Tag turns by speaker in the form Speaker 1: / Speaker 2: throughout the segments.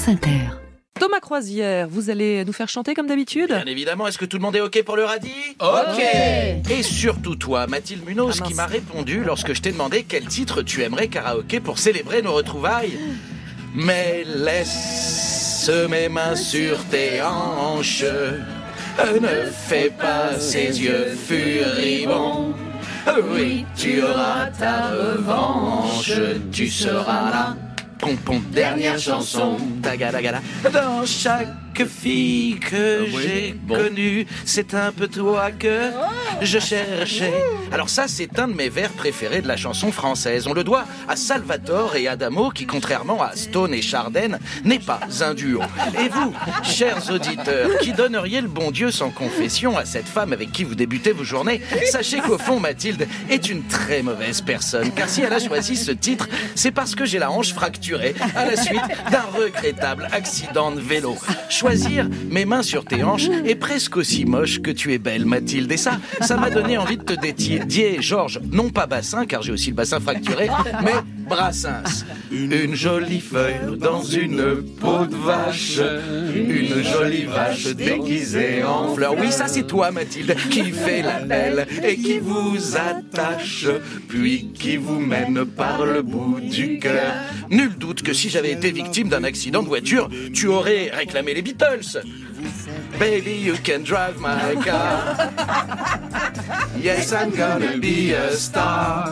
Speaker 1: France Inter.
Speaker 2: Thomas Croisière, vous allez nous faire chanter comme d'habitude ?
Speaker 3: Bien évidemment, est-ce que tout le monde est OK pour le radis ?
Speaker 4: OK.
Speaker 3: Et surtout toi, Mathilde Munoz, qui m'a répondu lorsque je t'ai demandé quel titre tu aimerais karaoké pour célébrer nos retrouvailles. Mais laisse mes mains sur tes hanches, ne fais pas ces yeux furibonds. Oui, tu auras ta revanche, tu seras là. Pompon, dernière chanson, tagadagada. Dans chaque fille que j'ai connue, c'est un peu toi que je cherchais. Alors ça, c'est un de mes vers préférés de la chanson française. On le doit à Salvatore et Adamo, qui, contrairement à Stone et Chardin, n'est pas un duo. Et vous, chers auditeurs, qui donneriez le bon Dieu sans confession à cette femme avec qui vous débutez vos journées, sachez qu'au fond, Mathilde est une très mauvaise personne. Car si elle a choisi ce titre, c'est parce que j'ai la hanche fracturée à la suite d'un regrettable accident de vélo. Choisir mes mains sur tes hanches est presque aussi moche que tu es belle, Mathilde. Et ça m'a donné envie de te dédier, Georges, non pas bassin, car j'ai aussi le bassin fracturé, mais Brassens. Une jolie feuille dans une peau de vache, une jolie vache déguisée en fleurs. Oui, ça c'est toi, Mathilde, qui fait la belle et qui vous attache, puis qui vous mène par le bout du cœur. Nul doute que si j'avais été victime d'un accident de voiture, tu aurais réclamé les Beatles. Baby, you can drive my car. Yes, I'm gonna be a star.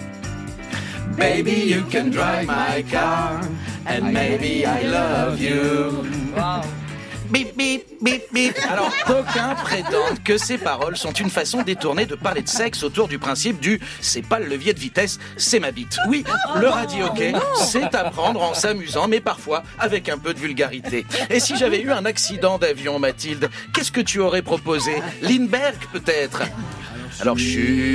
Speaker 3: Baby, you can drive my car. And maybe I love you. Wow. Bip, bip, bip, bip. Alors, d'aucuns prétendent que ces paroles sont une façon détournée de parler de sexe autour du principe du « c'est pas le levier de vitesse, c'est ma bite ». Oui, le radio-hockey, c'est apprendre en s'amusant, mais parfois avec un peu de vulgarité. Et si j'avais eu un accident d'avion, Mathilde, qu'est-ce que tu aurais proposé ? Lindbergh, peut-être ? Alors, je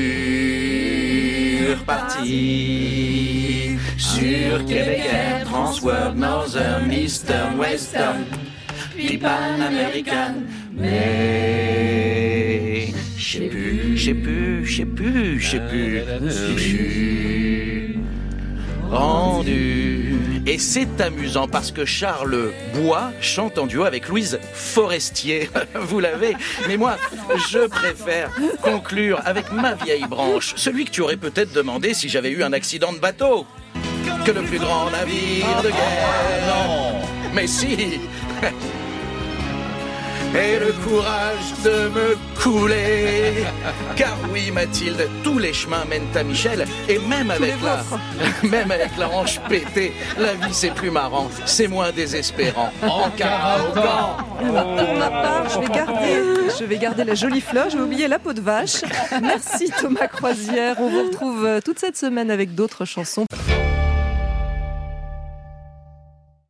Speaker 3: suis reparti sur Québec Air, Transworld, Northern, Eastern, Western, puis Pan American, mais je sais plus, je suis rendu. Et c'est amusant parce que Charles Bois chante en duo avec Louise Forestier. Vous l'avez. Mais moi, je préfère conclure avec ma vieille branche. Celui que tu aurais peut-être demandé si j'avais eu un accident de bateau. Que le plus grand navire de guerre. Non, mais si. Et le courage de me couler. Car oui, Mathilde, tous les chemins mènent à Michel. Et même avec la hanche pétée, la vie c'est plus marrant, c'est moins désespérant. En karaoke.
Speaker 2: Pour ma part, je vais garder la jolie fleur, je vais oublier la peau de vache. Merci Thomas Croisière, on vous retrouve toute cette semaine avec d'autres chansons.